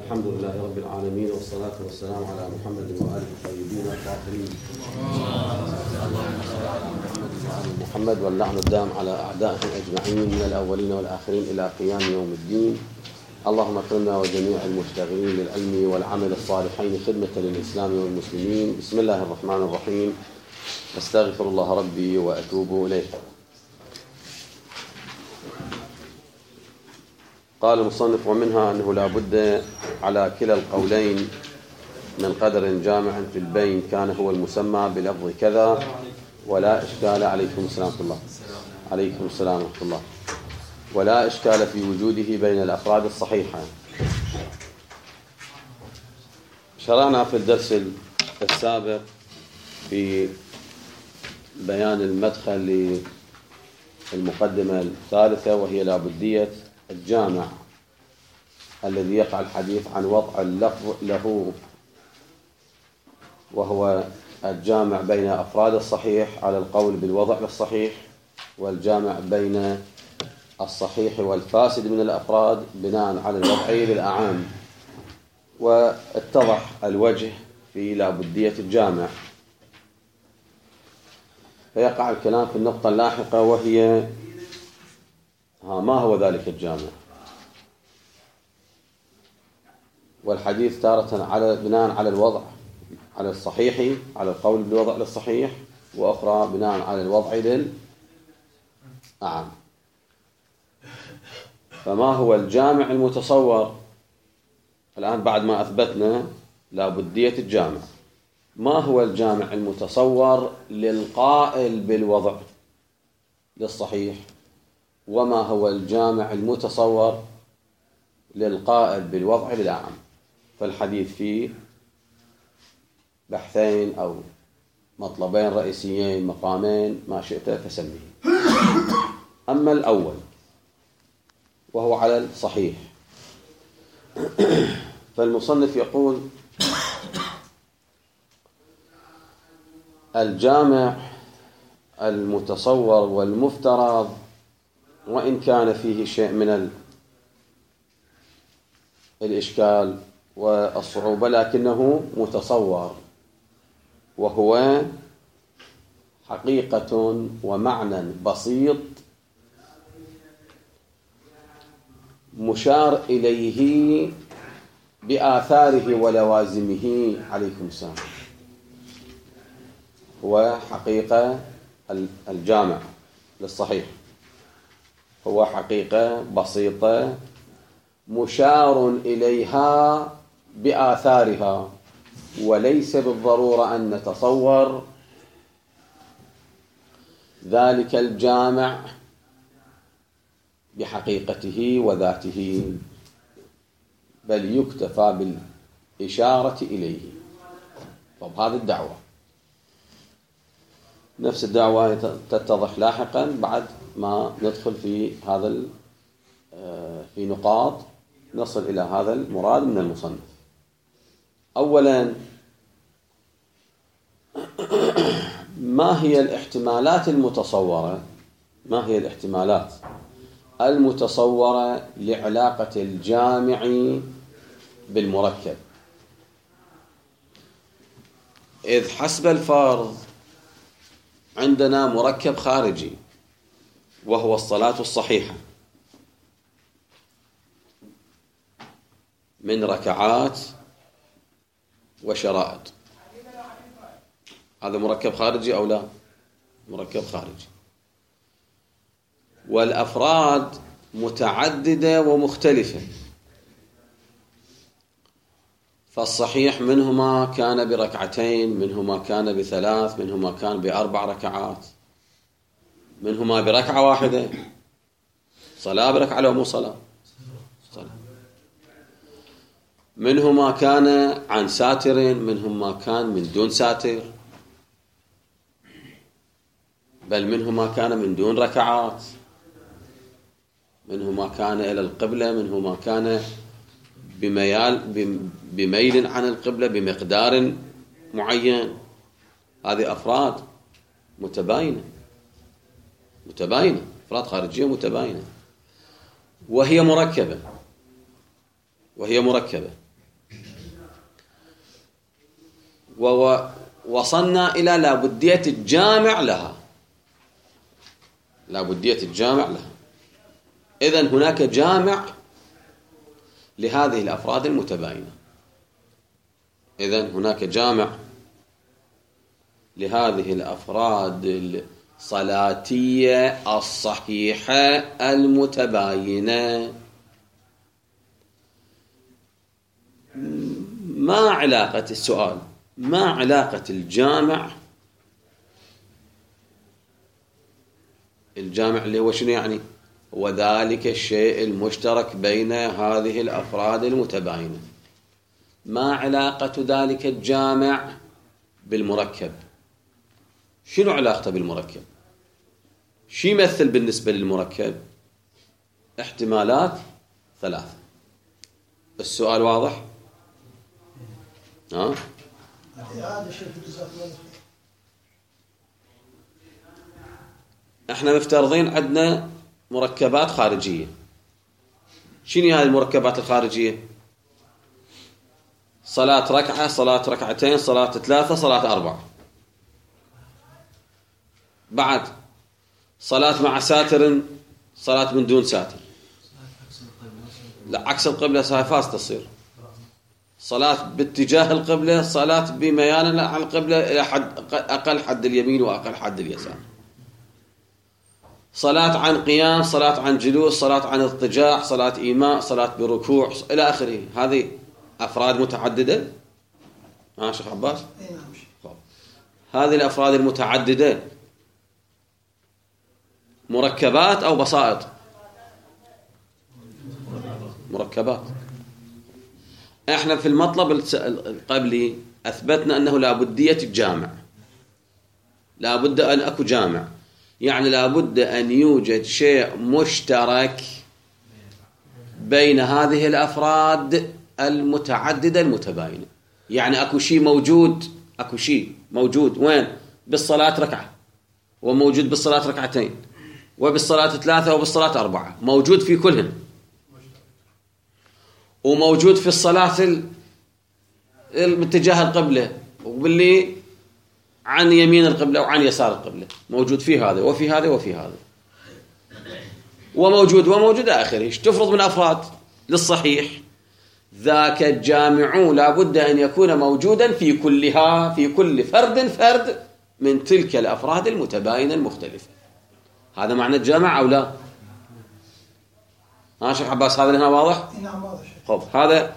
الحمد لله رب العالمين، والصلاة والسلام على محمد وآله الطيبين الطاهرين. محمد واللعن الدام على أعدائهم أجمعين من الأولين والآخرين إلى قيام يوم الدين. اللهم اكرمنا وجميع المشتغلين بالعلم والعمل الصالحين خدمة للإسلام والمسلمين. بسم الله الرحمن الرحيم. أستغفر الله ربي وأتوب إليه. قال المصنف: ومنها أنه لا بد على كلا القولين من قدر جامع في البين كان هو المسمى بلفظ كذا ولا إشكال. عليكم السلام ورحمة الله. عليكم السلام ورحمة الله. ولا إشكال في وجوده بين الأفراد الصحيحة. شرعنا في الدرس السابق في بيان المدخل للمقدمة الثالثة، وهي لابدية الجامع الذي يقع الحديث عن وضع اللفظ له، وهو الجامع بين أفراد الصحيح على القول بالوضع للصحيح، والجامع بين الصحيح والفاسد من الأفراد بناء على الوضع للأعام. واتضح الوجه في لابدية الجامع، فيقع الكلام في النقطة اللاحقة، وهي ما هو ذلك الجامع؟ والحديث تارة على بناء على الوضع على الصحيح على القول بالوضع للصحيح، وأخرى بناء على الوضع للأعم. فما هو الجامع المتصور؟ الآن بعد ما أثبتنا لابدية الجامع، ما هو الجامع المتصور للقائل بالوضع للصحيح؟ وما هو الجامع المتصور للقائل بالوضع للأعم؟ فالحديث فيه بحثين أو مطلبين رئيسيين، مقامين، ما شئت فسميه. أما الأول وهو على الصحيح، فالمصنف يقول: الجامع المتصور والمفترض وإن كان فيه شيء من الإشكال والصعوبة لكنه متصور، وهو حقيقة ومعنى بسيط مشار إليه بآثاره ولوازمه. عليكم السلام. هو حقيقة الجامع للصحيح، هو حقيقة بسيطة مشار إليها بآثارها، وليس بالضرورة أن نتصور ذلك الجامع بحقيقته وذاته، بل يكتفى بالإشارة إليه. طب هذه الدعوة، نفس الدعوة تتضح لاحقا بعد ما ندخل في هذا في نقاط نصل إلى هذا المراد من المصنف. أولا، ما هي الاحتمالات المتصورة؟ ما هي الاحتمالات المتصورة لعلاقة الجامع بالمركب؟ إذ حسب الفرض عندنا مركب خارجي وهو الصلاة الصحيحة من ركعات وشرائط. هذا مركب خارجي أو لا؟ مركب خارجي. والأفراد متعددة ومختلفة، فالصحيح منهما كان بركعتين، منهما كان بثلاث، منهما كان بأربع ركعات، منهما بركعة واحدة. صلاة بركعة لو مو صلاة؟ صلاة. منهما كان عن ساتر، منهما كان من دون ساتر، بل منهما كان من دون ركعات، منهما كان إلى القبلة، منهما كان بميل عن القبلة بمقدار معين. هذه أفراد متباينة، أفراد خارجية متباينة، وهي مركبة. ووصلنا إلى لابدية الجامع لها. لابدية الجامع لها. إذن هناك جامع لهذه الأفراد المتباينة. إذن هناك جامع لهذه الأفراد الصلاتية الصحيحة المتباينة. ما علاقة السؤال؟ ما علاقة الجامع اللي هو شنو يعني؟ وذلك الشيء المشترك بين هذه الأفراد المتباينة. ما علاقة ذلك الجامع بالمركب؟ شنو علاقته بالمركب؟ شو يمثل بالنسبة للمركب؟ احتمالات ثلاثة. السؤال واضح؟ ها؟ احنا مفترضين عندنا مركبات خارجية. شنو هذه المركبات الخارجية؟ صلاة ركعة، صلاة ركعتين، صلاة ثلاثة، صلاة أربعة. بعد صلاة مع ساتر، صلاة من دون ساتر. لا، عكس القبلة فاس تصير. صلاة باتجاه القبلة، صلاة بميال على القبلة إلى حد أقل حد اليمين وأقل حد اليسار. صلاة عن قيام، صلاة عن جلوس، صلاة عن اضطجاع، صلاة إيماء، صلاة بركوع إلى آخره. هذه أفراد متعددة. شيخ عباس؟ هذه الأفراد المتعددة مركبات أو بسائط؟ مركبات. احنا في المطلب القبلي أثبتنا أنه لابدية الجامع. لابد أن أكو جامع، يعني لابد أن يوجد شيء مشترك بين هذه الأفراد المتعددة المتباينة. يعني أكو شيء موجود، أكو شيء موجود وين؟ بالصلاة ركعة، وموجود بالصلاة ركعتين، وبالصلاة ثلاثة، وبالصلاة أربعة. موجود في كلهم. وموجود في الصلاة باتجاه القبلة، وباللي عن يمين القبلة وعن يسار القبلة. موجود في هذا وفي هذا وفي هذا. وموجود آخره. ايش تفرض من أفراد للصحيح؟ ذاك الجامع لابد أن يكون موجودا في كلها، في كل فرد من تلك الأفراد المتباينة المختلفة. هذا معنى الجامع أو لا؟ شيخ عباس هذا هنا واضح؟ نعم واضح. خب، هذا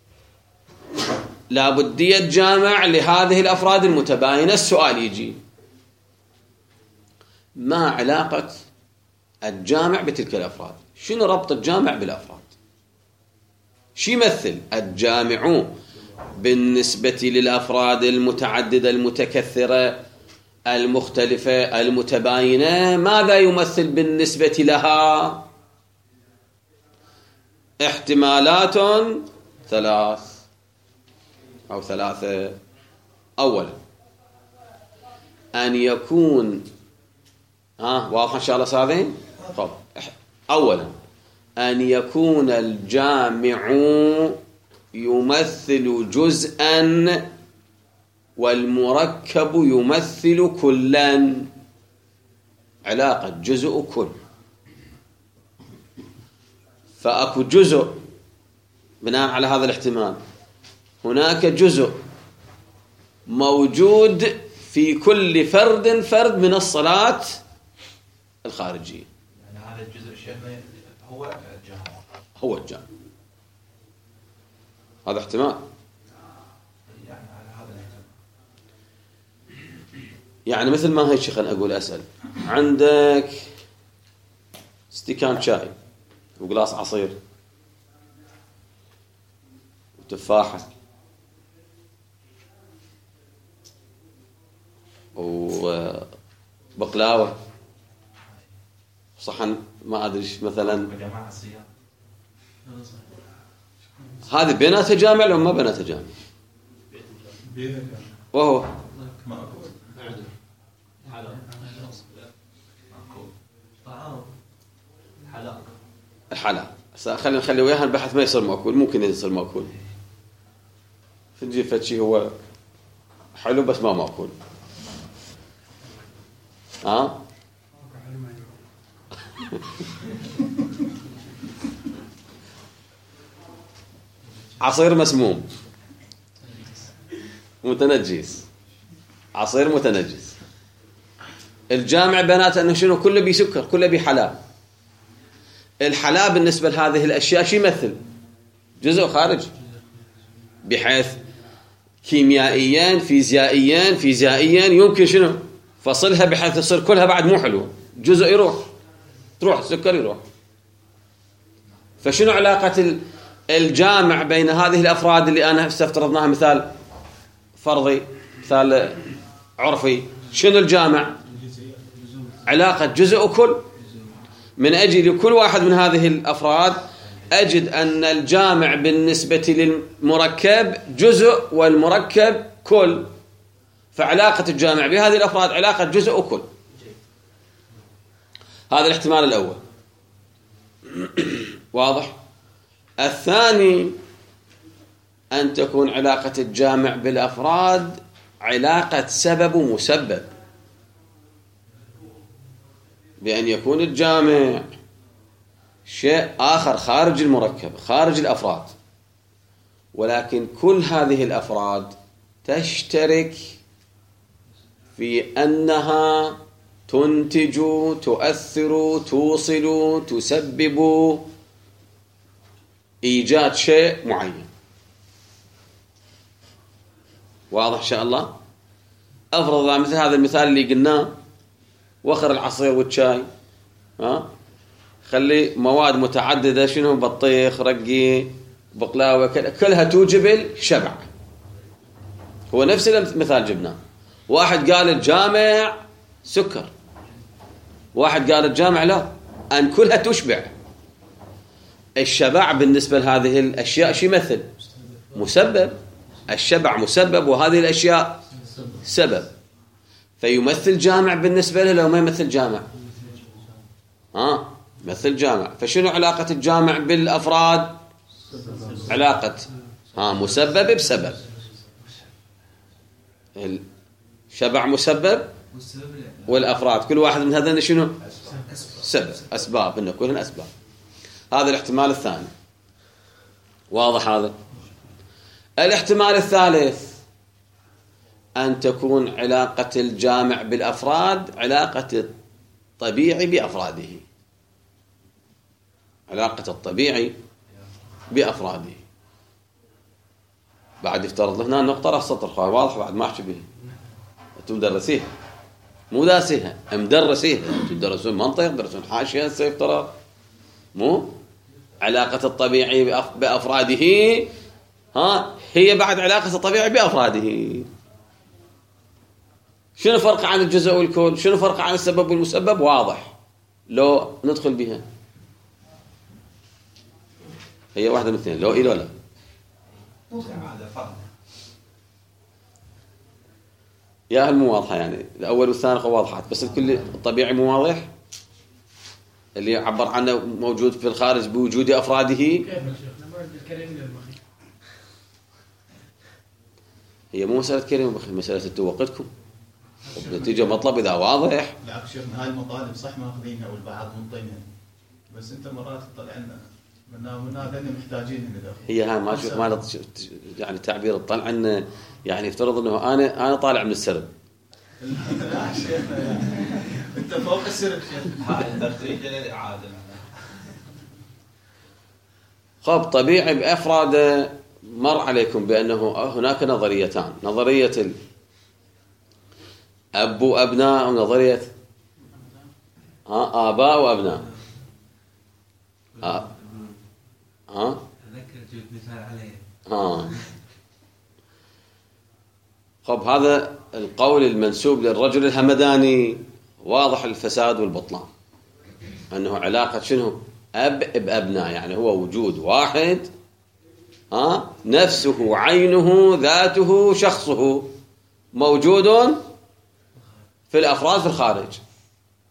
لابدية جامع لهذه الأفراد المتباينة. السؤال يجي: ما علاقة الجامع بتلك الأفراد؟ شنو ربط الجامع بالأفراد؟ شو يمثل الجامع بالنسبة للأفراد المتعددة المتكثرة المختلفة المتباينة؟ ماذا يمثل بالنسبة لها؟ احتمالات ثلاثة. أولا، أن يكون واضح إن شاء الله صادين؟ طب، أولا أن يكون الجامع يمثل جزءا والمركب يمثل كلا. علاقة جزء كل. فأكو جزء بناء على هذا الاحتمال. هناك جزء موجود في كل فرد من الصلاة الخارجية. يعني هذا الجزء شيخنا هو الجامع. هذا احتمال. يعني على هذا الاحتمال. يعني مثل ما هيك خلينا أقول أسأل: عندك استكان شاي وقلاص عصير وتفاحة وبقلاوة صحن ما أدري مثلا. هذه بيناتها جامع لو ما بيناتها جامع؟ وهو الحلال. خلينا نخلي وياها البحث ما يصير مأكول. ممكن يصير مأكول. تجي فتشي هو حلو بس ما مأكول. عصير مسموم متنجس، عصير متنجس. الجامع بيناته انه شنو؟ كله بيسكر، كله بحلال. الحلال بالنسبه لهذه الاشياء شو يمثل؟ جزء خارج، بحيث كيميائيا فيزيائيا يمكن شنو؟ فصلها بحيث تصير كلها بعد مو حلو، جزء يروح، تروح السكر يروح. فشنو علاقة الجامع بين هذه الأفراد اللي أنا استفترضناها مثال فرضي، مثال عرفي؟ شنو الجامع؟ علاقة جزء وكل. من أجل كل واحد من هذه الأفراد أجد أن الجامع بالنسبة للمركب جزء والمركب كل، فعلاقة الجامع بهذه الأفراد علاقة جزء وكل. هذا الاحتمال الأول. واضح؟ الثاني أن تكون علاقة الجامع بالأفراد علاقة سبب ومسبب، بأن يكون الجامع شيء آخر خارج المركب، خارج الأفراد، ولكن كل هذه الأفراد تشترك في أنها تنتج، تؤثر، توصل، تسبب إيجاد شيء معين. واضح إن شاء الله؟ أفرض مثل هذا المثال اللي قلناه، وخر العصير والشاي، خلي مواد متعددة، شنو؟ بطيخ، رقي، بقلاوة، كلها توجب الشبع. هو نفس المثال جبناه. واحد قال الجامع سكر، واحد قال الجامع لا، أن كلها تشبع. الشبع بالنسبة لهذه الأشياء شو يمثل؟ مسبب. الشبع مسبب وهذه الأشياء سبب، فيمثل جامع بالنسبة له. لو ما يمثل جامع، يمثل جامع. فشنو علاقة الجامع بالأفراد؟ علاقة مسبب بسبب. الشبع مسبب، والأفراد كل واحد من هذين شنو؟ سبب، أسباب، إنه كلهن أسباب. هذا الاحتمال الثاني. واضح هذا؟ الاحتمال الثالث أن تكون علاقة الجامع بالأفراد علاقة الطبيعي بأفراده، علاقة الطبيعي بأفراده. بعد يفترض هنا النقطة راح سطر واضح، بعد ما أحكي بها. أنتم مدرسيها، مو داسيها، مدرسيها. تدرسون منطق، تدرسون حاشية، سيفترض مو علاقة الطبيعي بأفراده. هي بعد علاقة الطبيعي بأفراده. شنو فرق عن الجزء والكل؟ شنو فرق عن السبب والمسبب؟ واضح لو ندخل بها. هي واحدة من الاثنين، لو لا. يا هل مو واضحة؟ يعني الأول والثاني واضحات، بس الكل الطبيعي مو واضح، اللي يعبر عنه موجود في الخارج بوجود أفراده. هي مو مسألة كريم وبخيل، مسألة توقتكم نتيجة مطلب إذا واضح. لا شيخنا، هاي المطالب صح ماخذينها والبعض منطينها، بس أنت مرات تطلع لنا من هذا محتاجينها. هي هاي ما شوف مالت يعني تعبير الطلع عنه، يعني يفترض إنه أنا طالع من السرب. لا شيخنا، أنت فوق السرب شيخنا. هاي التخريج للإعادة. خب طبيعي بأفراده. مر عليكم بأنه هناك نظريتان، نظرية الأب وأبناء، ونظرية آباء وأبناء. أذكر جبت مثال عليه. خب هذا القول المنسوب للرجل الهمداني واضح الفساد والبطلان، أنه علاقة شنو؟ أب بأبناء، يعني هو وجود واحد، نفسه، عينه، ذاته، شخصه موجود في الأفراد في الخارج.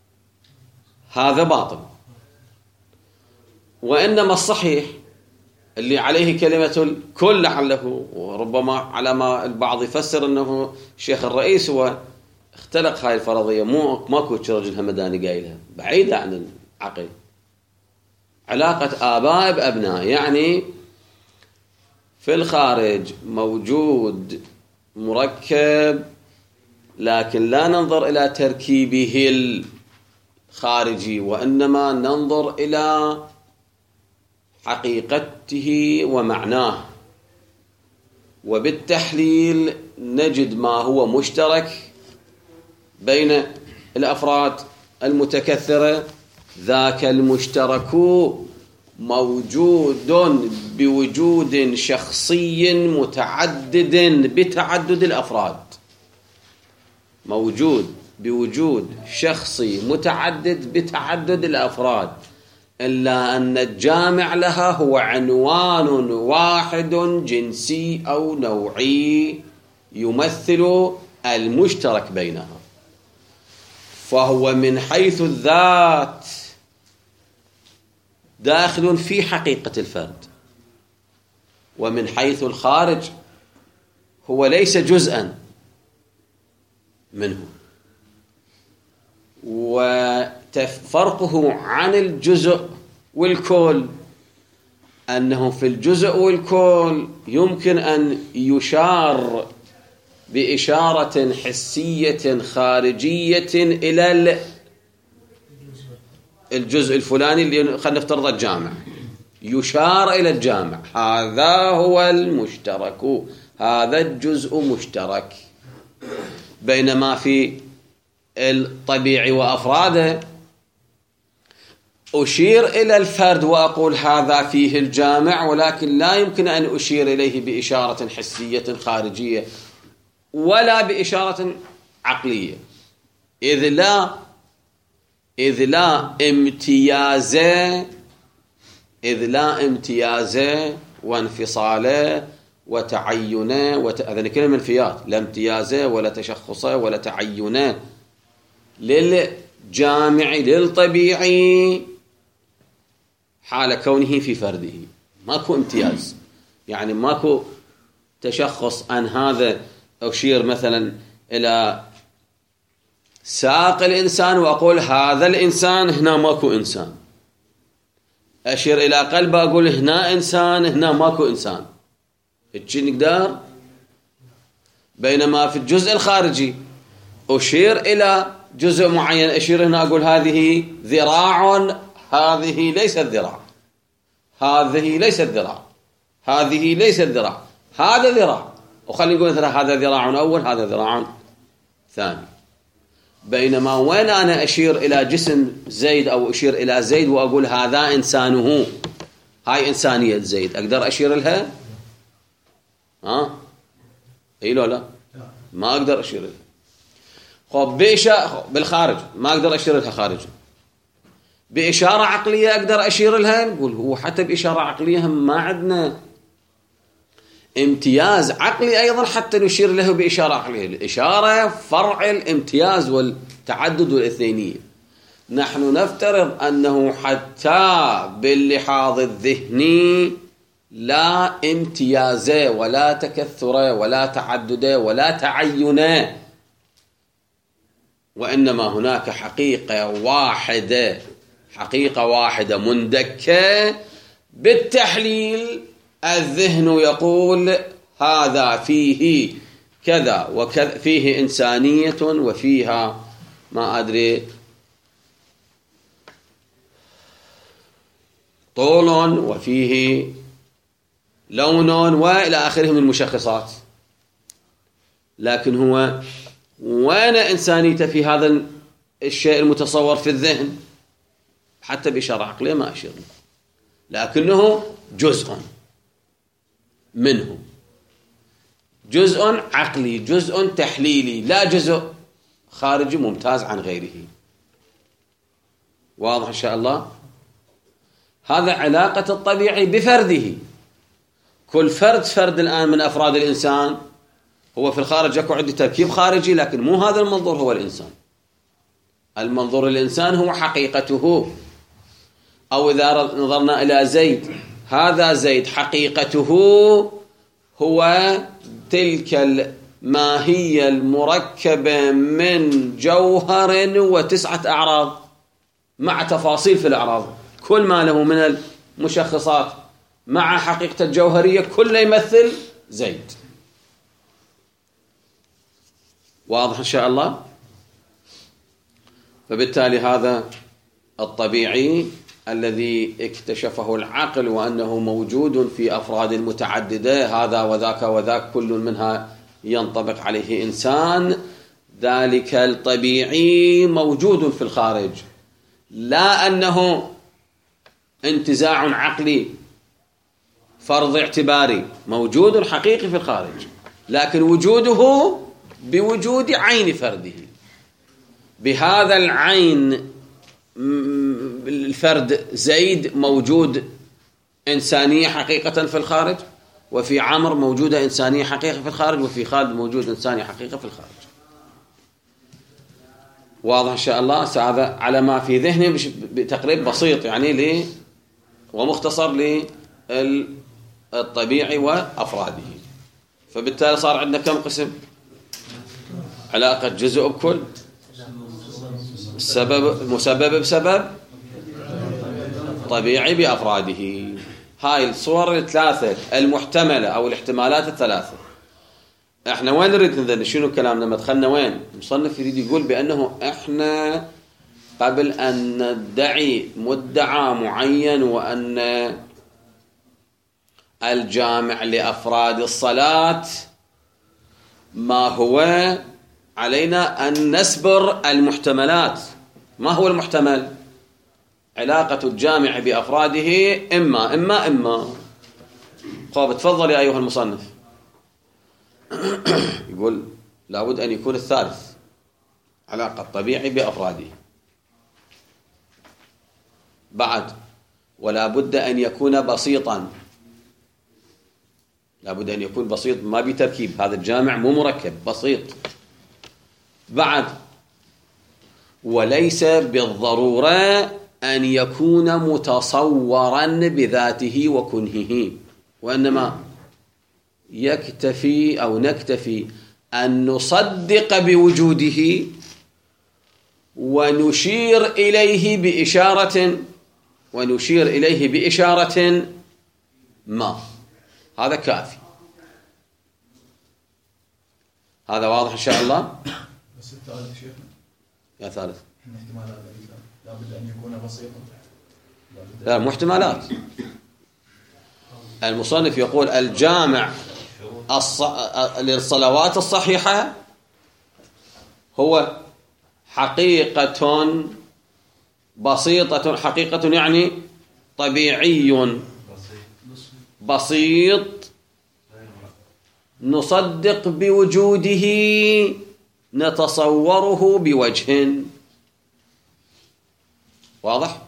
هذا باطل. وإنما الصحيح اللي عليه كلمة الكل لعله، وربما على ما البعض يفسر أنه الشيخ الرئيس هو اختلق هاي الفرضية، ماكو رجل همداني قايلها، بعيدة عن العقل. علاقة آباء بأبناء، يعني في الخارج موجود مركب، لكن لا ننظر إلى تركيبه الخارجي، وإنما ننظر إلى حقيقته ومعناه، وبالتحليل نجد ما هو مشترك بين الأفراد المتكثرة. ذاك المشترك موجود بوجود شخصي متعدد بتعدد الأفراد، موجود بوجود شخصي متعدد بتعدد الأفراد، إلا أن الجامع لها هو عنوان واحد جنسي أو نوعي يمثل المشترك بينها. فهو من حيث الذات داخل في حقيقة الفرد، ومن حيث الخارج هو ليس جزءا منه. وفرقه عن الجزء والكل أنه في الجزء والكل يمكن أن يشار بإشارة حسية خارجية إلى الجزء الفلاني، اللي خلينا نفترض الجامع، يشار إلى الجامع، هذا هو المشترك، هذا الجزء مشترك. بينما في الطبيعي وأفراده أشير إلى الفرد وأقول هذا فيه الجامع، ولكن لا يمكن أن أشير إليه بإشارة حسية خارجية ولا بإشارة عقلية، إذ لا امتياز وانفصال وتعين هذا كلمة منفيات، لا امتياز ولا تشخص ولا تعين للجامع للطبيعي حال كونه في فرده. ماكو امتياز، يعني ماكو تشخص أن هذا أشير مثلا إلى ساق الإنسان وأقول هذا الإنسان، هنا ماكو إنسان. أشير إلى قلب أقول هنا إنسان، هنا ماكو إنسان. إتشي نقدر. بينما في الجزء الخارجي أشير إلى جزء معين، أشير هنا أقول هذه ذراع، هذه ليست ذراع، هذه ليست ذراع، هذه ليست ذراع، هذا ذراع، وخلي نقول مثلا هذا ذراع أول، هذا ذراع ثاني. بينما وين أنا أشير إلى جسم زيد أو أشير إلى زيد وأقول هذا إنسانه، هاي إنسانية زيد، أقدر أشير لها؟ إيه لا ما أقدر أشير لها. خب بالخارج ما أقدر أشير لها خارج. بإشارة عقلية أقدر أشير لها، نقول هو حتى بإشارة عقلية ما عندنا امتياز عقلي أيضا حتى نشير له بإشارة عقلية. الإشارة فرع الامتياز والتعدد والاثنينية. نحن نفترض أنه حتى باللحاظ الذهني لا امتياز ولا تكثر ولا تعدد ولا تعين، وإنما هناك حقيقة واحدة مندكة. بالتحليل الذهن يقول هذا فيه كذا وكذا، فيه إنسانية وفيها ما أدري طول وفيه لون وإلى آخره من المشخصات. لكن هو وين إنسانيته في هذا الشيء المتصور في الذهن؟ حتى بإشارة عقلية ما أشير له، لكنه جزء منه، جزء عقلي، جزء تحليلي، لا جزء خارجي ممتاز عن غيره. واضح إن شاء الله؟ هذا علاقة الطبيعي بفرده. كل فرد الآن من أفراد الإنسان هو في الخارج يكون عندي تركيب خارجي، لكن مو هذا المنظور هو الإنسان. المنظور الإنسان هو حقيقته. أو إذا نظرنا إلى زيد، هذا زيد حقيقته هو تلك الماهية المركبة من جوهر و9 أعراض مع تفاصيل في الأعراض، كل ما له من المشخصات مع حقيقة الجوهرية كله يمثل زيد. واضح إن شاء الله؟ فبالتالي هذا الطبيعي الذي اكتشفه العقل وأنه موجود في أفراد متعددة، هذا وذاك وذاك كل منها ينطبق عليه إنسان، ذلك الطبيعي موجود في الخارج، لا أنه انتزاع عقلي فرض اعتباري، موجود حقيقي في الخارج، لكن وجوده بوجود عين فرده. بهذا العين الفرد زيد موجود إنسانية حقيقة في الخارج، وفي عمر موجودة إنسانية حقيقة في الخارج، وفي خالد موجود إنسانية حقيقة في الخارج. واضح إن شاء الله؟ هذا على ما في ذهني بتقريب بسيط يعني ومختصر للطبيعي وأفراده. فبالتالي صار عندنا كم قسم؟ علاقة جزء بكل، السبب مسبب بسبب، طبيعي بأفراده. هاي الصور الثلاثة المحتملة أو الاحتمالات الثلاثة. احنا وين نريد نذن؟ شنو كلامنا؟ مدخلنا وين؟ المصنف يريد يقول بأنه احنا قبل أن ندعي مدعى معين وأن الجامع لأفراد الصلاة ما هو علينا أن نسبر المحتملات. ما هو المحتمل؟ علاقة الجامع بأفراده إما. طيب تفضل يا أيها المصنف. يقول لابد أن يكون الثالث، علاقة طبيعي بأفراده. بعد ولا بد أن يكون بسيطا، لابد أن يكون بسيط ما بتركيب، هذا الجامع مو مركب، بسيط. بعد وليس بالضرورة أن يكون متصورا بذاته وكنهه، وإنما يكتفي أو نكتفي أن نصدق بوجوده ونشير إليه بإشارة ما، هذا كافي. هذا واضح إن شاء الله؟ بس الثالث شيخنا يا ثالث احتمالات لابد أن يكون بسيطا. لا، مو احتمالات. المصنف يقول الجامع للصلوات الصحيحة هو حقيقة بسيطة، حقيقة يعني طبيعي بسيط نصدق بوجوده نتصوره بوجه. واضح؟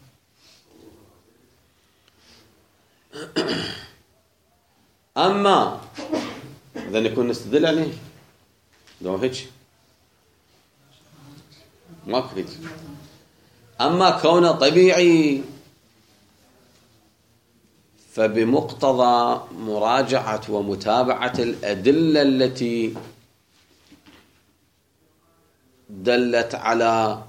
أما إذا نكون نستدل عليه لو هيك ماكو هيك. أما كونه طبيعي فبمقتضى مراجعة ومتابعة الأدلة التي دلت على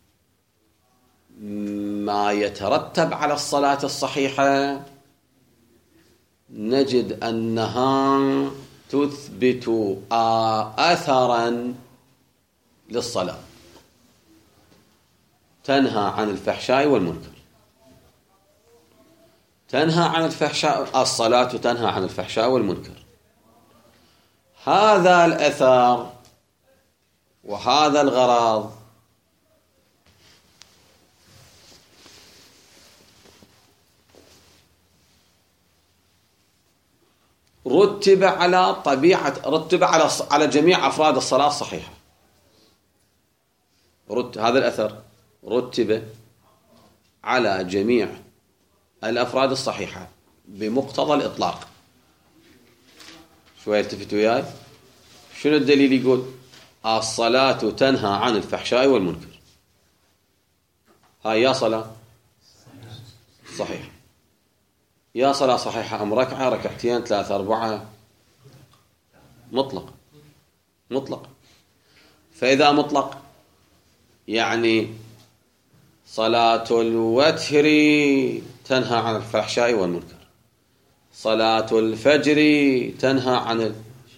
ما يترتب على الصلاة الصحيحة نجد أنها تثبت أثرا للصلاة، تنهى عن الفحشاء والمنكر، تنهى عن الفحشاء، الصلاة تنهى عن الفحشاء والمنكر. هذا الأثر وهذا الغرض رتب على جميع أفراد الصلاة الصحيحة. هذا الأثر رتب على جميع الأفراد الصحيحة بمقتضى الإطلاق. شوية التفتوا وياي. شنو الدليل؟ يقول الصلاة تنهى عن الفحشاء والمنكر. هاي يا صلاة صحيح. يا صلاة صحيحة أم ركعة ركعتين 3 4 مطلق. فإذا مطلق يعني صلاة الوتر تنهى عن الفحشاء والمنكر، صلاة الفجر تنهى عن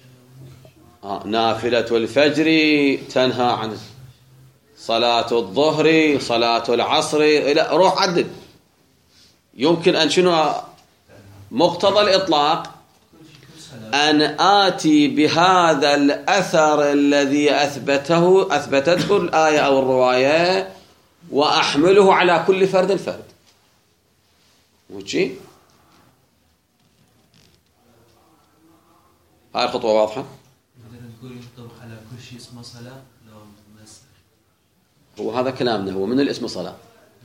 نافلة الفجر تنهى عن صلاة الظهر، صلاة العصر، روح عدد. يمكن أن شنو مقتضى الإطلاق؟ أن آتي بهذا الأثر الذي أثبتته الآية أو الرواية وأحمله على كل فرد. وشي هاي الخطوة واضحة؟ نقول يخطب على كل شيء اسمه صلاة لو بس هو هذا كلامنا، هو من الاسم صلاة.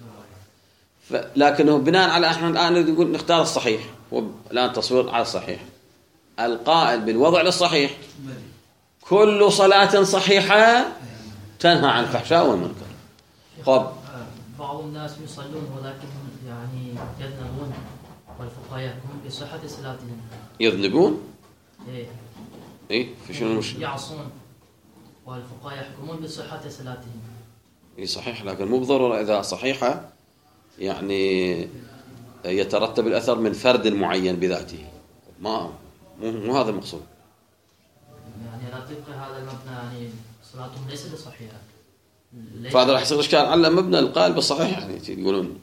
لكنه بناء على احنا الآن نقول نختار الصحيح، والآن تصوير على الصحيح. القائل بالوضع للصحيح كل صلاة صحيحة تنهى عن الفحشاء والمنكر. طب بعض الناس يصلون ولكنهم يعني يذنبون، والفقهاء يحكمون بصحة صلاتهم. يذنبون؟ إيه في شنو المشكلة؟ يعصون والفقهاء يحكمون بصحة صلاتهم. صحيح، لكن مو بالضرورة إذا صحيحة يعني يترتب الأثر من فرد معين بذاته. مو هذا المقصود. يعني لا تبقى هذا المبنى يعني صلاتهم ليست بصحيحة. فهذا راح يصير إشكال على مبنى القائل بالصحيح يعني يقولون.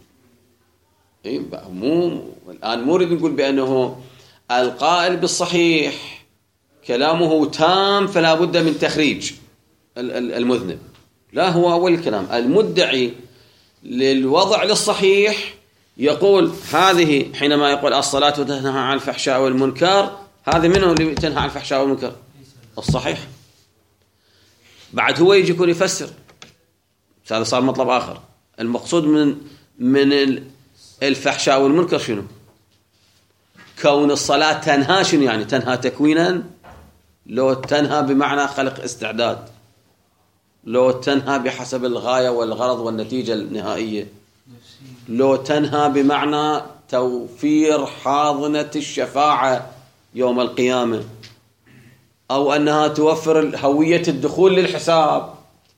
الآن مو نريد نقول بأنه القائل بالصحيح كلامه تام فلا بد من تخريج المذنب. لا، هو أول الكلام المدعي للوضع للصحيح يقول هذه، حينما يقول الصلاة تنهى عن الفحشاء والمنكر، هذه منه اللي تنهى عن الفحشاء والمنكر؟ الصحيح. بعد هو يجي يكون يفسر، هذا صار مطلب آخر. المقصود من الفحشاء والمنكر شنو؟ كون الصلاة تنهى شنو يعني؟ تنهى تكوينا، لو تنهى بمعنى خلق استعداد، لو تنهى بحسب الغاية والغرض والنتيجة النهائية، لو تنهى بمعنى توفير حاضنة الشفاعة يوم القيامة، أو أنها توفر هوية الدخول للحساب.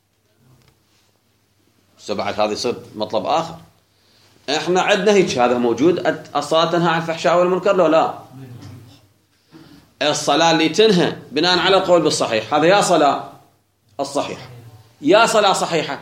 بعد هذا يصير مطلب آخر. احنا عندنا هيك، هذا موجود. الصلاة تنهى عن الفحشاء والمنكر لو لا؟ الصلاة اللي تنهى بناء على القول بالصحيح، هذا يا صلاة الصحيحة يا صلاة صحيحة،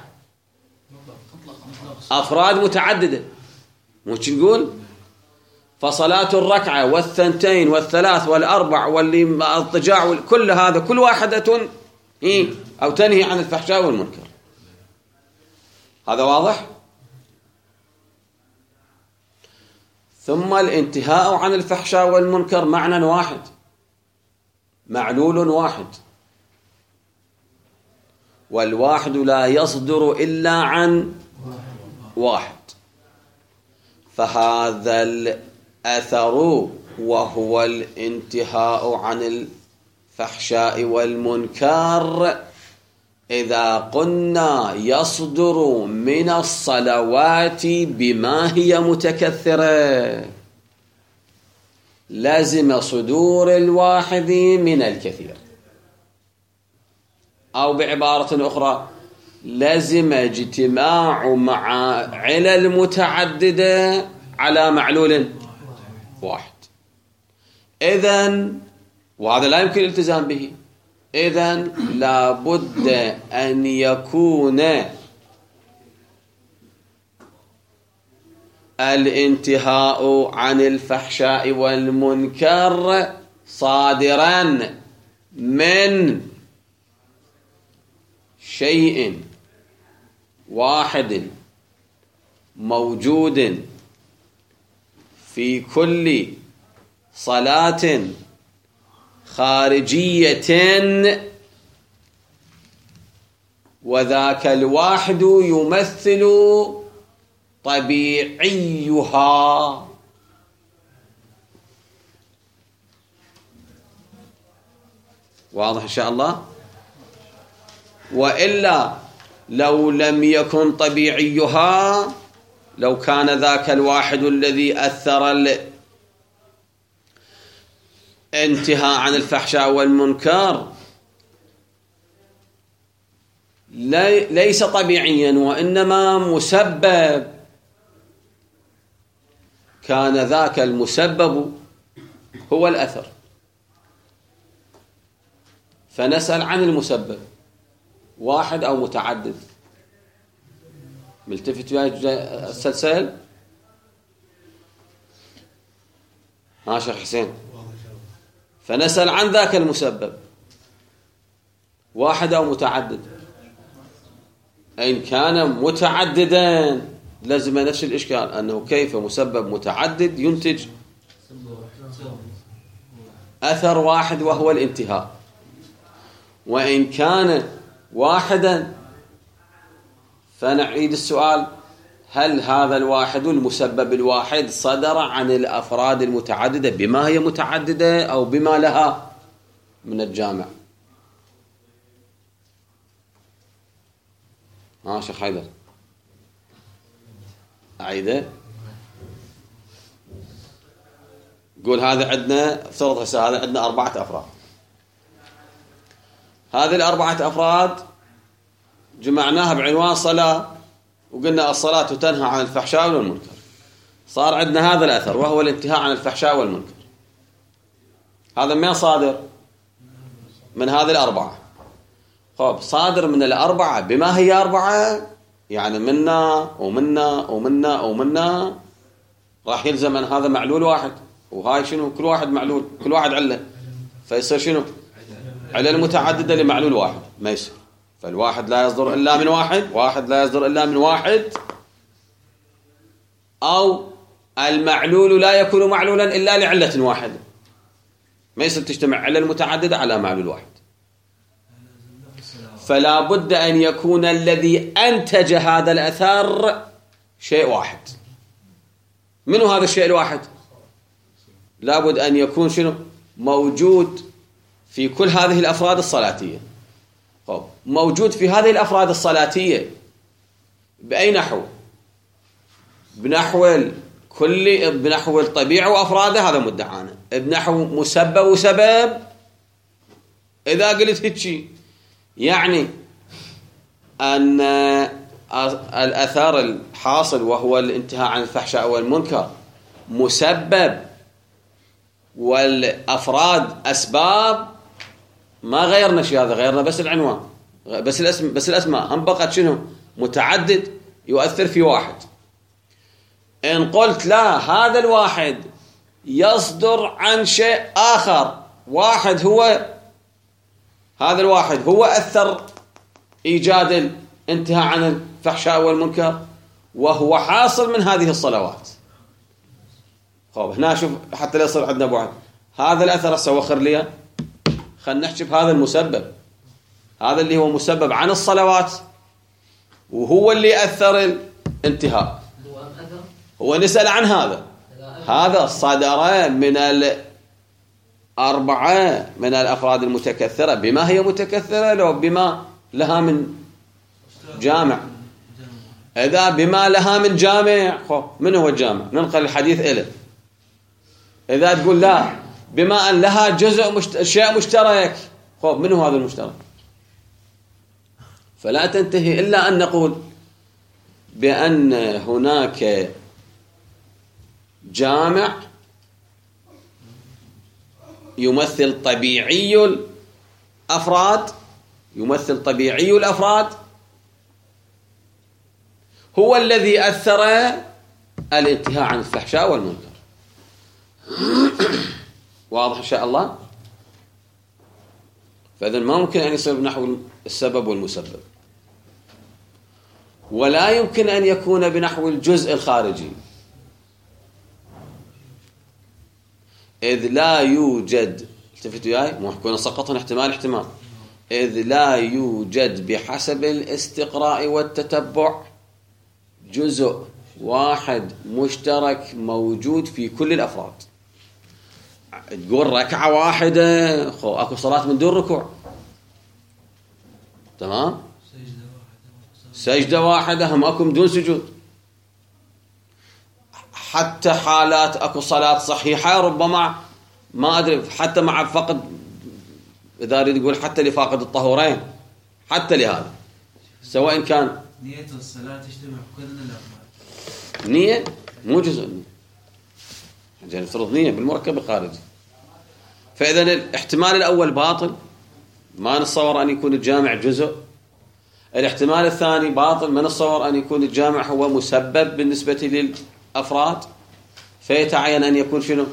أفراد متعددة. مش نقول فصلاة الركعة والثنتين والثلاث والأربع والضجاع كل هذا كل واحدة أو تنهي عن الفحشاء والمنكر. هذا واضح؟ ثم الانتهاء عن الفحشاء والمنكر معنى واحد، معلول واحد، والواحد لا يصدر إلا عن واحد. فهذا الأثر وهو الانتهاء عن الفحشاء والمنكر إذا قلنا يصدر من الصلوات بما هي متكثرة، لازم صدور الواحد من الكثير، أو بعبارة أخرى لازم اجتماع مع علل متعددة على معلول واحد. إذن وهذا لا يمكن الالتزام به. إذن لابد أن يكون الانتهاء عن الفحشاء والمنكر صادرا من شيء واحد موجود في كل صلاة خارجية، وذاك الواحد يمثل طبيعيها. واضح إن شاء الله؟ وإلا لو لم يكن طبيعيها، لو كان ذاك الواحد الذي أثر انتهاء عن الفحشاء والمنكر ليس طبيعيا وإنما مسبب، كان ذاك المسبب هو الأثر، فنسأل عن المسبب واحد أو متعدد. ملتفت ويا السلسل؟ شيخ حسين. فنسأل عن ذاك المسبب واحد أو متعدد. إن كان متعددا لازم نفس الإشكال، أنه كيف مسبب متعدد ينتج أثر واحد وهو الانتهاء. وإن كان واحدا فنعيد السؤال: هل هذا الواحد المسبب الواحد صدر عن الأفراد المتعددة بما هي متعددة أو بما لها من الجامع؟ شيخ حيدر أعيده. قول هذا عندنا، افترض هسه هذا عندنا 4 أفراد. هذه ال4 أفراد جمعناها بعنوان صلاة، وقلنا الصلاة تنهى عن الفحشاء والمنكر. صار عندنا هذا الأثر وهو الانتهاء عن الفحشاء والمنكر. هذا من صادر؟ من هذه ال4. خب صادر من ال4 بما هي 4، يعني منا ومنا ومنا ومنا، راح يلزم أن هذا معلول واحد، وهاي شنو؟ كل واحد معلول، كل واحد علة، فيصير شنو؟ علل متعددة لمعلول واحد، ما يصير. فالواحد لا يصدر إلا من واحد، واحد لا يصدر إلا من واحد، أو المعلول لا يكون معلولا إلا لعلة واحدة، ما يصير تجتمع علل متعددة على معلول واحد. فلا بد أن يكون الذي أنتج هذا الأثر شيء واحد. منو هذا الشيء الواحد؟ لا بد أن يكون شنو؟ موجود في كل هذه الأفراد الصلاتية. موجود في هذه الأفراد الصلاتية بأي نحو؟ بنحو الطبيعة وأفراده، هذا مدعانا. بنحو مسبب وسبب، إذا قلت هيك يعني أن الأثر الحاصل وهو الانتهاء عن الفحشاء والمنكر مسبب والأفراد أسباب، ما غيرنا شيء، هذا غيرنا بس العنوان، بس الاسم، بس الأسماء. هم بقت شنو؟ متعدد يؤثر في واحد. إن قلت لا، هذا الواحد يصدر عن شيء آخر، واحد هو هذا الواحد هو أثر إيجاد الانتهاء عن الفحشاء والمنكر، وهو حاصل من هذه الصلوات. هنا شوف حتى لا يصير عندنا بعد. هذا الأثر سوخر لي، خلنا نحكي بهذا المسبب، هذا اللي هو مسبب عن الصلوات، وهو اللي أثر الانتهاء. هو نسأل عن هذا صدر من 4 من الأفراد المتكثرة، بما هي متكثرة لو بما لها من جامع. إذا بما لها من جامع، من هو الجامع؟ ننقل الحديث إليه. إذا تقول لا، بما أن لها جزء شيء مشترك، من هو هذا المشترك؟ فلا تنتهي إلا أن نقول بأن هناك جامع يمثل طبيعي الأفراد، هو الذي أثر الانتهاء عن الفحشاء والمنكر. واضح إن شاء الله؟ فإذا ما ممكن أن يصير بنحو السبب والمسبب، ولا يمكن أن يكون بنحو الجزء الخارجي، إذ لا يوجد، التفتوا وياي، مو كنا سقطنا احتمال، إذ لا يوجد بحسب الاستقراء والتتبع جزء واحد مشترك موجود في كل الأفراد. تقول ركعة واحدة، أكو صلاة من دون ركوع، تمام؟ سجدة واحدة، هم أكو من دون سجود. حتى حالات أكو صلاة صحيحة ربما ما أدري حتى مع فقد، إذا أريد يقول حتى لفاقد الطهورين، حتى لهذا سواء كان نية الصلاة تجتمع كل الأفعال. نية مو جزء يعني نفرض نية بالمركب الخارجي. فإذا الاحتمال الأول باطل، ما نتصور أن يكون الجامع جزء. الاحتمال الثاني باطل، ما نتصور أن يكون الجامع هو مسبب بالنسبة للأفراد، فيتعين أن يكون شنو؟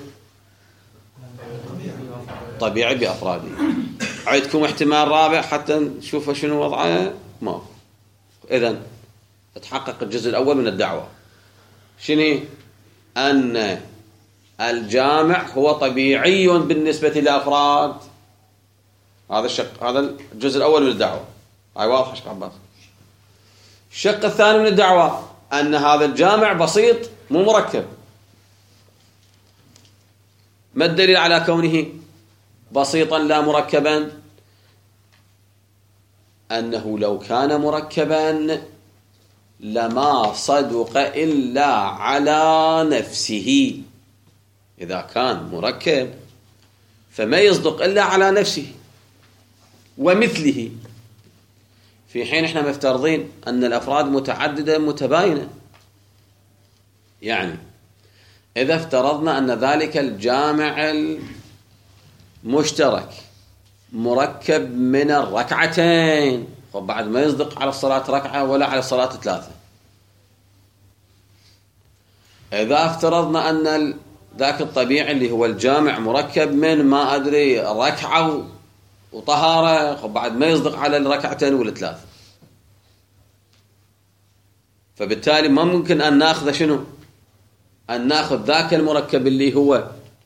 طبيعي بأفراده. عندكم احتمال رابع حتى نشوف شنو وضعه؟ ما. إذن تحقق الجزء الأول من الدعوة، شنو؟ أن الجامع هو طبيعي بالنسبة للأفراد. هذا الشق، هذا الجزء الأول من الدعوة. هاي واضح شيخ عباس. الشق الثاني من الدعوة أن هذا الجامع بسيط مو مركب. ما الدليل على كونه بسيطا لا مركبا؟ أنه لو كان مركبا لما صدق إلا على نفسه. إذا كان مركب فما يصدق إلا على نفسه ومثله، في حين احنا مفترضين أن الأفراد متعددة متباينة. يعني إذا افترضنا أن ذلك الجامع المشترك مركب من الركعتين، وبعد ما يصدق على الصلاة ركعة ولا على الصلاة 3. إذا افترضنا أن ذاك الطبيعي اللي هو الجامع مركب من ما أدري ركعة وطهارة، وبعد ما يصدق على الركعتين ولا 3، فبالتالي ما ممكن أن نأخذ شنو؟ أن نأخذ ذاك المركب اللي هو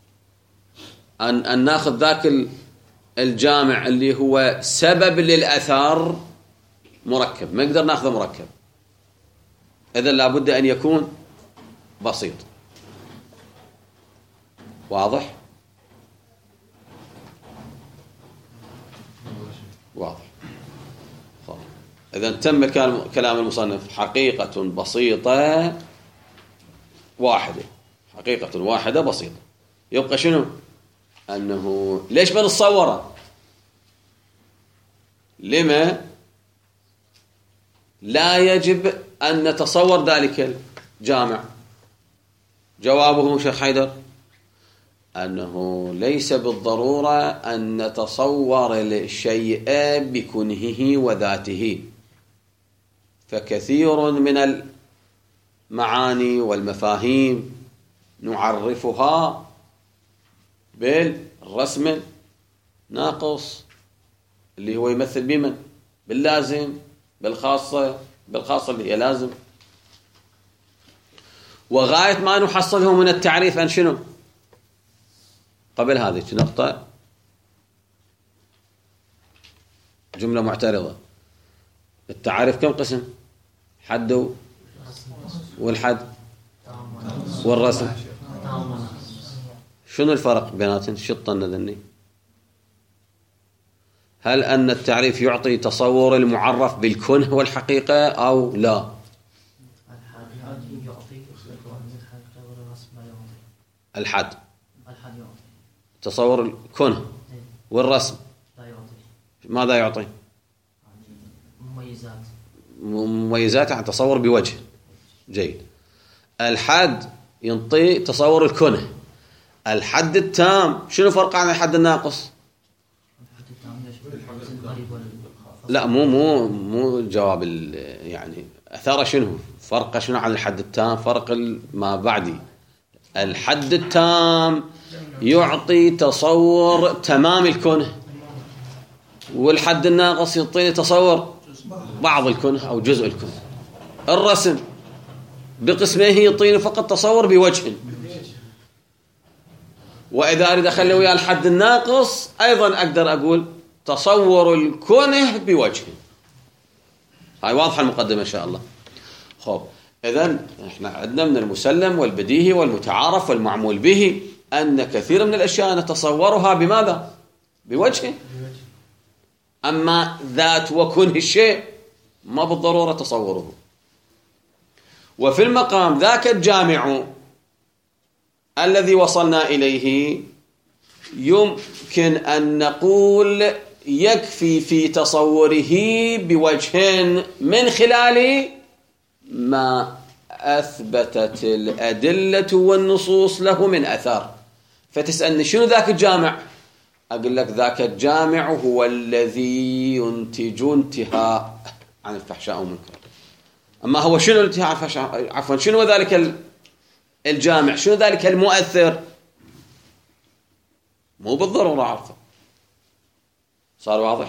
أن نأخذ ذاك الجامع اللي هو سبب للأثار مركب، ما نقدر نأخذه مركب. إذن لابد أن يكون بسيط. واضح؟ واضح. إذن تم كلام المصنف: حقيقة بسيطة واحدة، حقيقة واحدة بسيطة. يبقى شنو؟ أنه ليش ما نتصوره؟ لما لا يجب أن نتصور ذلك الجامع؟ جوابه شيخ حيدر أنه ليس بالضرورة أن نتصور الشيء بكنهه وذاته، فكثير من المعاني والمفاهيم نعرفها بالرسم ناقص اللي هو يمثل بمن؟ باللازم، بالخاصة اللي هي لازم. وغاية ما نحصله من التعريف أن شنو؟ قبل هذه نقطة جملة معترضة. التعريف كم قسم؟ حد والحد والرسم. شنو الفرق بيناتهم؟ شطنا ذني. هل أن التعريف يعطي تصور المعرف بالكنه والحقيقة أو لا؟ الحد تصور الكنه والرسم ماذا يعطي؟ مميزات عن تصور بوجه جيد. الحد ينطي تصور الكنه. الحد التام شنو فرق عن الحد الناقص؟ لا مو جواب يعني أثار شنو فرق شنو عن الحد التام؟ فرق ما بعدي. الحد التام يعطي تصور تمام الكنه، والحد الناقص يعطيني تصور بعض الكنه أو جزء الكنه. الرسم بقسمه يعطيني فقط تصور بوجه، وإذا أريد أخلي ويا الحد الناقص أيضا أقدر أقول تصور الكنه بوجه. هاي واضحة المقدمة إن شاء الله. خب إذن إحنا عندنا من المسلم والبديهي والمتعارف والمعمول به أن كثير من الأشياء نتصورها بماذا؟ بوجه. أما ذات وكنه الشيء ما بالضرورة تصوره. وفي المقام ذاك الجامع الذي وصلنا إليه يمكن أن نقول يكفي في تصوره بوجه من خلال ما أثبتت الأدلة والنصوص له من أثر. فتسألني شنو ذاك الجامع؟ أقول لك ذاك الجامع هو الذي ينتج انتهاء عن الفحشاء والمنكر. أما هو شنو الانتهاء عن الفحشاء؟ عفوا شنو ذلك الجامع؟ شنو ذلك المؤثر؟ مو بالضرورة عرفه. صار واضح؟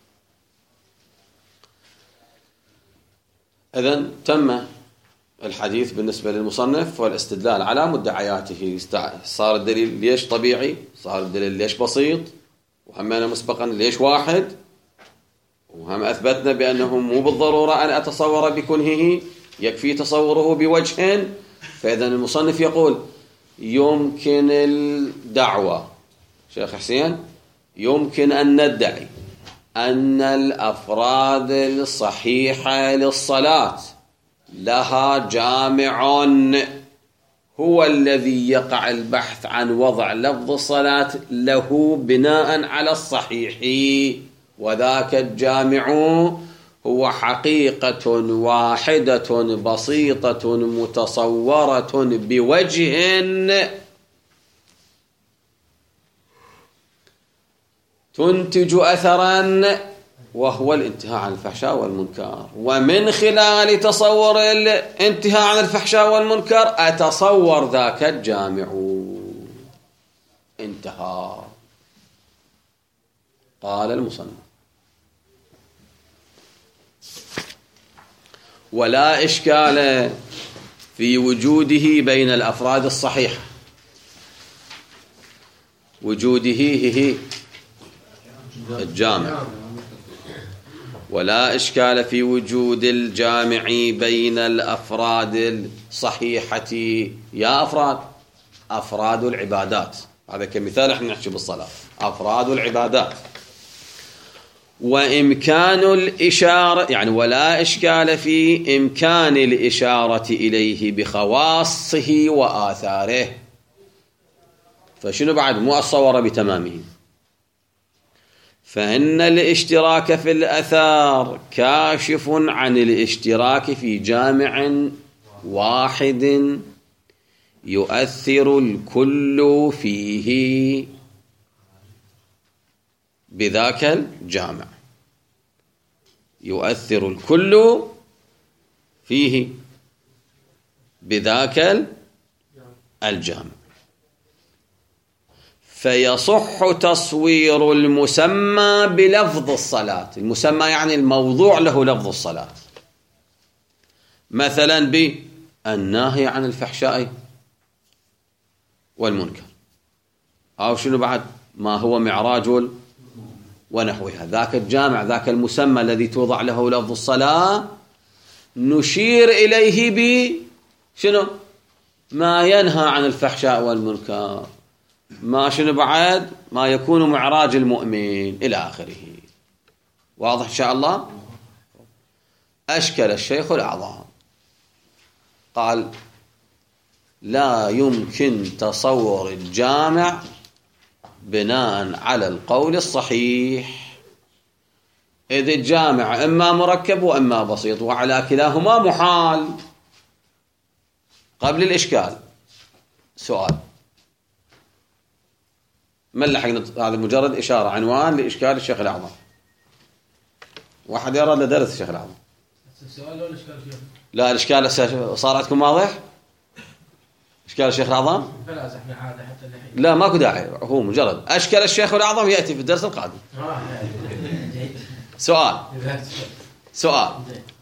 إذن تم الحديث بالنسبة للمصنف والاستدلال على مدعياته. صار الدليل ليش طبيعي، صار الدليل ليش بسيط، وهمنا مسبقا ليش واحد، وهم أثبتنا بأنه مو بالضرورة أن أتصور بكنهه، يكفي تصوره بوجه. فإذا المصنف يقول يمكن الدعوة شيخ حسين، يمكن أن ندعي أن الأفراد الصحيحة للصلاة لها جامع هو الذي يقع البحث عن وضع لفظ الصلاة له بناء على الصحيح، وذاك الجامع هو حقيقة واحدة بسيطة متصورة بوجه تنتج أثرا وهو الانتهاء عن الفحشاء والمنكر. ومن خلال تصور الانتهاء عن الفحشاء والمنكر أتصور ذاك الجامع. انتهى. قال المصنف ولا إشكال في وجوده بين الأفراد الصحيحة. وجوده هي الجامع. ولا إشكال في وجود الجامع بين الأفراد الصحيحة. يا أفراد العبادات، هذا كمثال احنا نحكي بالصلاة، أفراد العبادات. وإمكان الإشارة، يعني ولا إشكال في إمكان الإشارة إليه بخواصه وآثاره. فشنو بعد؟ مو الصور بتمامه. فإن الاشتراك في الأثار كاشف عن الاشتراك في جامع واحد يؤثر الكل فيه بذاك الجامع. يؤثر الكل فيه بذاك الجامع. فيصح تصوير المسمى بلفظ الصلاة. المسمى يعني الموضوع له لفظ الصلاة، مثلا بالناهي عن الفحشاء والمنكر، أو شنو بعد ما هو معراج ونحوها. ذاك الجامع، ذاك المسمى الذي توضع له لفظ الصلاة نشير إليه بشنو؟ ما ينهى عن الفحشاء والمنكر، ما شنو بعد؟ ما يكون معراج المؤمن إلى آخره. واضح إن شاء الله؟ أشكل الشيخ الأعظم قال لا يمكن تصور الجامع بناء على القول الصحيح، إذ الجامع إما مركب وإما بسيط، وعلى كلاهما محال. قبل الإشكال سؤال، ما اللي حقنا؟ هذا مجرد إشارة، عنوان لإشكال الشيخ الأعظم. واحد يرى لدرس الشيخ الأعظم. السؤال لو الإشكال شيخ؟ لا، الإشكال صار عندكم واضح؟ إشكال الشيخ الأعظم؟ فلا زحمة هذا حتى الحين. لا ماكو داعي، هو مجرد أشكال الشيخ الأعظم يأتي في الدرس القادم. سؤال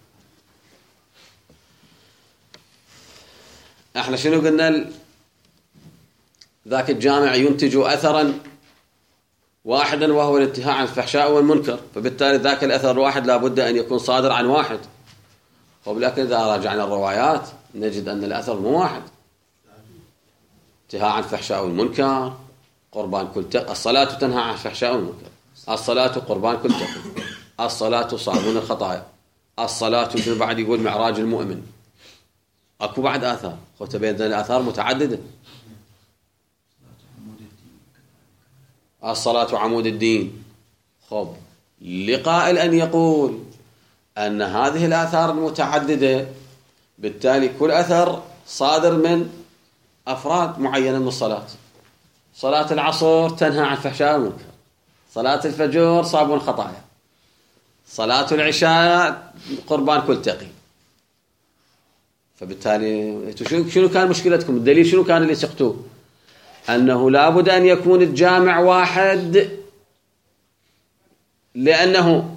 احنا شنو قلنا؟ ذاك الجامع ينتج أثرا واحدا وهو الانتهاء عن الفحشاء والمنكر، فبالتالي ذاك الأثر الواحد لابد أن يكون صادر عن واحد. ولكن إذا راجعنا الروايات نجد أن الأثر مو واحد. انتهاء عن الفحشاء والمنكر، قربان كل الصلاة تنهى عن الفحشاء والمنكر، الصلاة قربان كل تقوى، الصلاة صابون الخطايا، الصلاة شنو بعد يقول معراج المؤمن. أكو بعد آثار، وتبين الآثار متعددة. الصلاة عمود الدين. خب لقائل أن يقول أن هذه الآثار المتعددة بالتالي كل أثر صادر من أفراد معينة من الصلاة. صلاة العصر تنهى عن الفحشاء والمنكر، صلاة الفجر صابون خطايا، صلاة العشاء قربان كل تقي. فبالتالي شنو كان مشكلتكم؟ الدليل شنو كان اللي سقطوه؟ أنه لابد أن يكون الجامع واحد، لأنه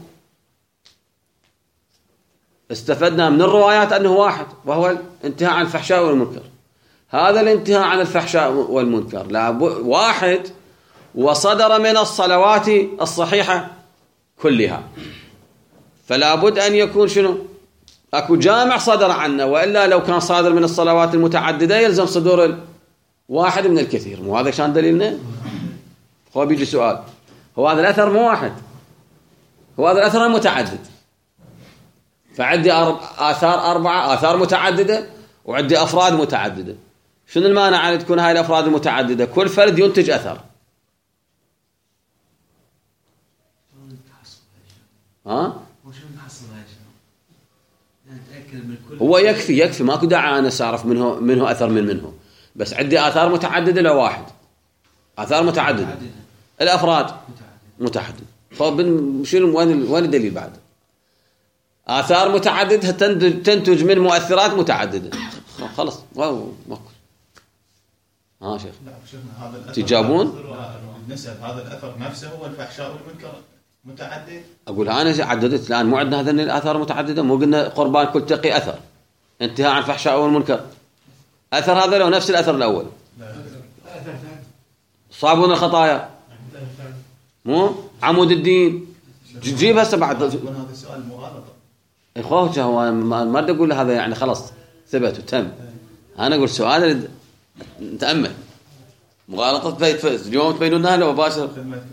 استفدنا من الروايات أنه واحد وهو الانتهاء عن الفحشاء والمنكر. هذا الانتهاء عن الفحشاء والمنكر واحد وصدر من الصلوات الصحيحة كلها، فلا بد أن يكون شنو؟ أكو جامع صدر عنه، وإلا لو كان صادر من الصلوات المتعددة يلزم صدور واحد من الكثير. مو هذا كان دليلنا؟ هو بيجي سؤال، هو هذا الأثر مو واحد، هو هذا الأثر متعدد، فعندي آثار 4 آثار متعددة وعندي أفراد متعددة. شنو المانع أن تكون هاي الأفراد المتعددة كل فرد ينتج أثر؟ ها؟ هو يكفي ماكو داعي أنا أعرف منه أثر منه، بس عندي آثار متعددة لو واحد، آثار متعددة الأفراد متعددة. شنو وين الدليل بعد؟ آثار متعددة تنتج من مؤثرات متعددة. خلص ماكو. شيخ هذا تجابون نسأل هذا الأثر نفسه هو الفحشاء والمنكر متعدد؟ أقول أنا عددت الآن، مو عندنا هذين الآثار متعددة، مو قلنا قربان كل تقي أثر، انتهاء عن الفحشاء والمنكر أثر، هذا لو نفس الأثر الأول. صابون الخطايا مو عمود الدين، جيب هسه بعد. هذا السؤال مغالطة إخوة، هو ما أريد أقول هذا يعني خلاص ثبت وتم. أنا أقول سؤال نتأمل، مغالطة اليوم تبينونها لو مباشر.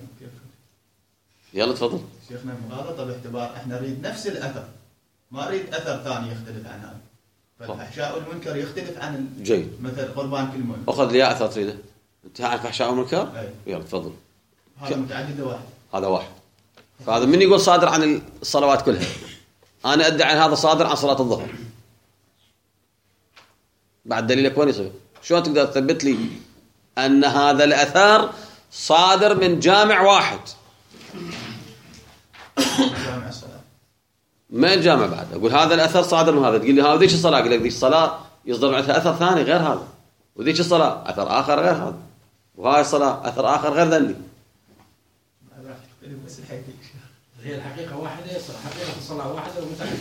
يلا تفضل شيخنا. مغالطة باعتبار احنا نريد نفس الأثر، ما نريد أثر ثاني يختلف عن هذا. فالفحشاء والمنكر يختلف عن جيد. مثل قربان كل منكر. أخذ لي أثر تريده انتهاء عن الفحشاء والمنكر. يلا تفضل. هذا متعدد واحد، هذا واحد. فهذا من يقول صادر عن الصلوات كلها؟ أنا أدعي أن هذا صادر عن صلاة الظهر. بعد دليلك وين يصير؟ شلون تقدر تثبت لي أن هذا الأثر صادر من جامع واحد؟ جامع الصلاة. ما الجامع بعد؟ أقول هذا الأثر صادر من هذا، تقول لي هذا ذيك الصلاة، أقول لك ذيك الصلاة يصدر عنها أثر ثاني غير هذا، وذيك الصلاة أثر آخر غير هذا، وهاي الصلاة أثر آخر غير ذني. بس الحقيقة هي الحقيقة واحدة، حقيقة الصلاة واحدة ومتعددة.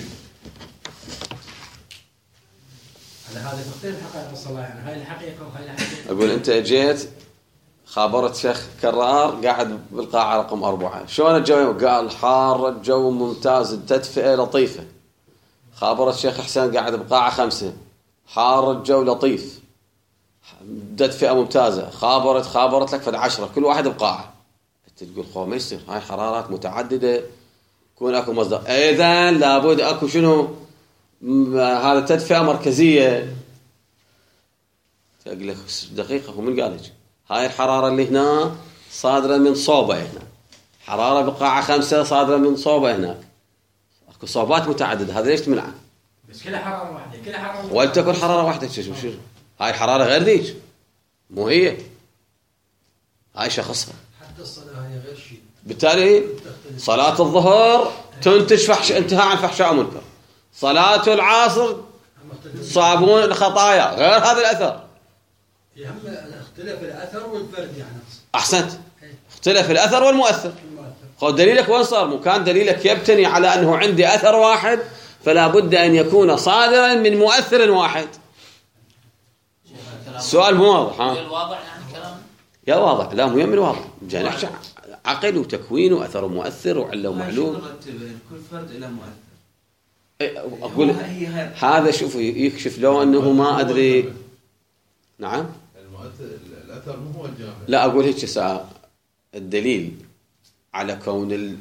على هذا تختلف حقائق الصلاة، يعني هاي الحقيقة وهاي الحقيقة. أقول أنت أجيت خابرت شيخ كرار قاعد بالقاعة رقم 4، شلون الجو؟ قال حار، الجو ممتاز، التدفئة لطيفة. خابرت شيخ حسين قاعد بقاعة 5، حار، الجو لطيف، تدفئة ممتازة. خابرت لك فد 10، كل واحد بقاعة. انت تقول خو ما يصير، هاي حرارات متعددة، يكون اكو مصدر. اذا لابد اكو شنو؟ هذا تدفئة مركزية. تقول لك دقيقة، هو من قال لك هاي الحرارة اللي هنا صادرة من صوبة هنا، حرارة بقاعة 5 صادرة من صوبة هناك، اكو صوبات متعددة، هذا ليش تمنعه؟ بس كلها حرارة واحدة، كلها حرارة واحدة. ولتكن حرارة واحدة. شو هاي حرارة غير ذيك، مو هي هاي شخصها. حتى الصلاة هي غير شيء. بالتالي صلاة الظهر تنتج انتهاء عن فحشاء ومنكر، صلاة العصر صابون الخطايا غير هذا الأثر. يهم اختلاف الأثر والفرد يعني. أحسنت، اختلف الأثر والمؤثر. خذ دليلك وين صار؟ مو كان دليلك يبتني على أنه عندي أثر واحد فلا بد أن يكون صادرا من مؤثر واحد. السؤال مو واضح. واضح يعني كلام. يا واضح، لا مو يمن واضح. جاي نحكي عقل وتكوين وأثر مؤثر وعلة ومعلوم. كل فرد إلى مؤثر. أقول هذا شوف يكشف لو أنه ما أدري. نعم. الأثر مو هو الجامع. لا أقول هيك ساعة الدليل على كون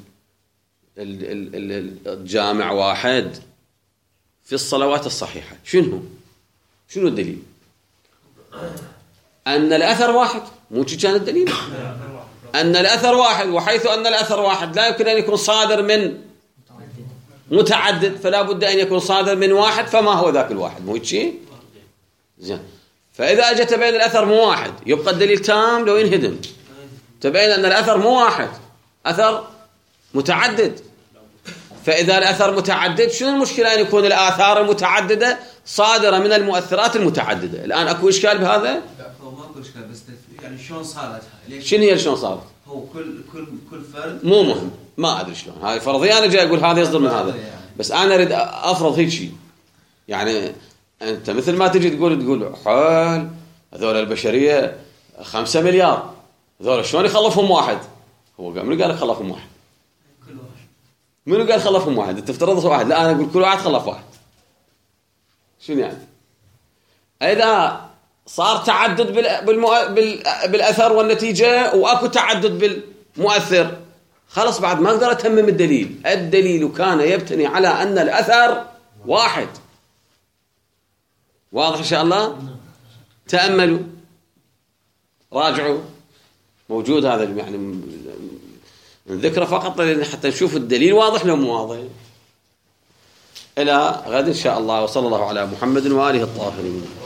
الجامع واحد في الصلوات الصحيحة شنو الدليل؟ أن الأثر واحد، مو كان الدليل أن الأثر واحد، وحيث أن الأثر واحد لا يمكن أن يكون صادر من متعدد، فلا بد أن يكون صادر من واحد، فما هو ذاك الواحد؟ مو شيء زين. فإذا أجى تبين الأثر مو واحد يبقى الدليل تام لو ينهدم. تبين أن الأثر مو واحد، أثر متعدد. فإذا الأثر متعدد شنو المشكلة أن يكون الآثار المتعددة صادرة من المؤثرات المتعددة؟ الآن أكو إشكال بهذا؟ لا هو ماكو اشكال، بس يعني شلون صارت هاي؟ شنو هي شلون صارت؟ هو كل فرد مو مهم، ما أدري شلون هاي فرضية. أنا جاي أقول هذا يصدر من هذا، بس أنا أريد أفرض هيك شيء. يعني أنت مثل ما تجي تقول حال هذول البشرية 5 مليار، هذول شلون يخلفهم واحد؟ هو منو قال خلفهم واحد؟ كل واحد. منو قال خلفهم واحد؟ أنت تفترض واحد، لا أنا أقول كل واحد خلف واحد. شنو يعني؟ إذا صار تعدد بالأثر والنتيجة وأكو تعدد بالمؤثر، خلص بعد ما أقدر أتمم الدليل. الدليل كان يبتني على أن الأثر واحد. واضح إن شاء الله؟ تأملوا، راجعوا، موجود هذا يعني نذكره فقط حتى نشوف الدليل واضح لو مو واضح. إلى غد إن شاء الله، وصلى الله على محمد وآله الطاهرين.